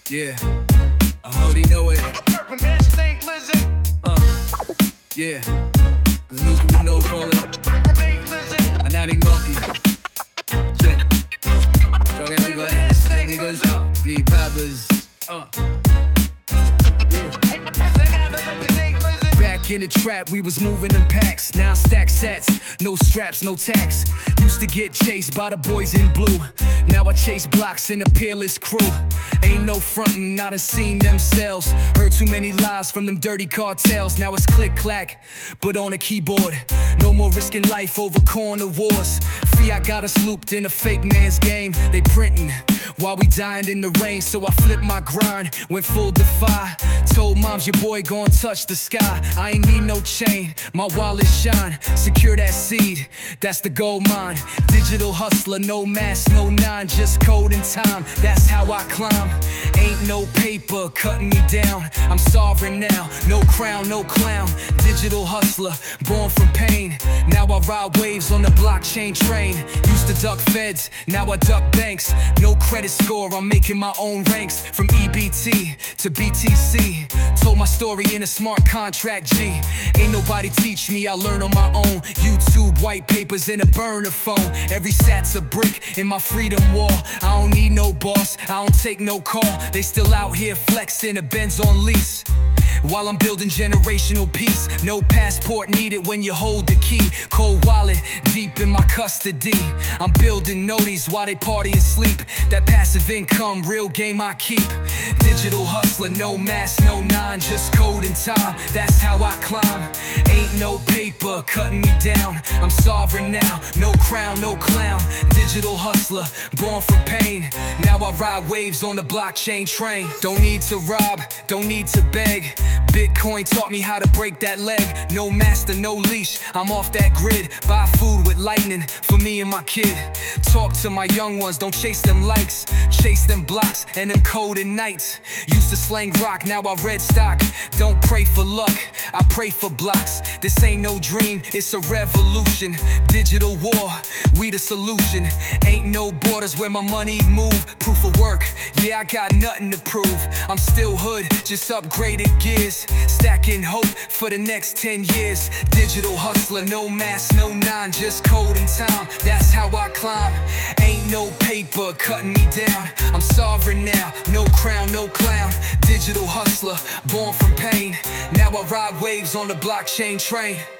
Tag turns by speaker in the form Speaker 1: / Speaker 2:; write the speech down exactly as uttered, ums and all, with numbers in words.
Speaker 1: Yeah, I already know it. Uh, yeah. Luke, no call it. I'm not in coffee. Check. Talk everybody. Niggas, the papas. Uh. Back in the trap, we was moving in packs. Now stack sets, no straps, no tax. Used to get chased by the boys in blue. Now I chase blocks in a peerless crew. Ain't no frontin', not a seen themselves. Heard too many lies from them dirty cartels. Now it's click clack, but on a keyboard. No more risking life over corner wars. Fiat got us looped in a fake man's game. They printin' while we dying in the rain. So I flipped my grind, went full defy. Told moms your boy gon' touch the sky. I ain't need no chain, my wallet shine. Secure that seed, that's the gold mine. Digital hustler, no mask, no nine, just code and time, that's how I climb. Ain't no paper cutting me down, I'm sovereign now. No crown, no clown, digital hustler, born from pain. Now I ride waves on the blockchain train. Used to duck feds, now I duck banks. No credit score, I'm making my own ranks. From E B T to B T C, told my story in a smart contract, G. Ain't nobody teach me, I learn on my own. YouTube, white papers, and a burner phone. Every sat's a brick in my freedom wall. I don't need no boss, I don't take no call. They still out here flexing a Benz on lease, while I'm building generational peace. No passport needed when you hold the key. Cold wallet, deep in my custody. I'm building noties while they party and sleep. That passive income, real game I keep. Digital hustler, no mask, no nine, just code and time, that's how I climb. Ain't no paper cutting me down, I'm sovereign now. No crown, no clown, digital hustler, born from pain. Now I ride waves on the blockchain train. Don't need to rob, don't need to beg. Bitcoin taught me how to break that leg. No master, no leash, I'm off that grid. Buy food with lightning for me and my kid. Talk to my young ones, don't chase them likes. Chase them blocks and them coded nights. Used to slang rock, now I red stock. Don't pray for luck, I pray for blocks. This ain't no dream, it's a revolution. Digital war, we the solution. Ain't no borders where my money move. Proof of work, yeah I got nothing to prove. I'm still hood, just upgraded gears. Stacking hope for the next ten years. Digital hustler, no mask, no nine, just code and time, that's how I climb. Ain't no paper cutting me down, I'm sovereign now. No crown, no clown, digital hustler, born from pain. Now I ride waves on the blockchain train.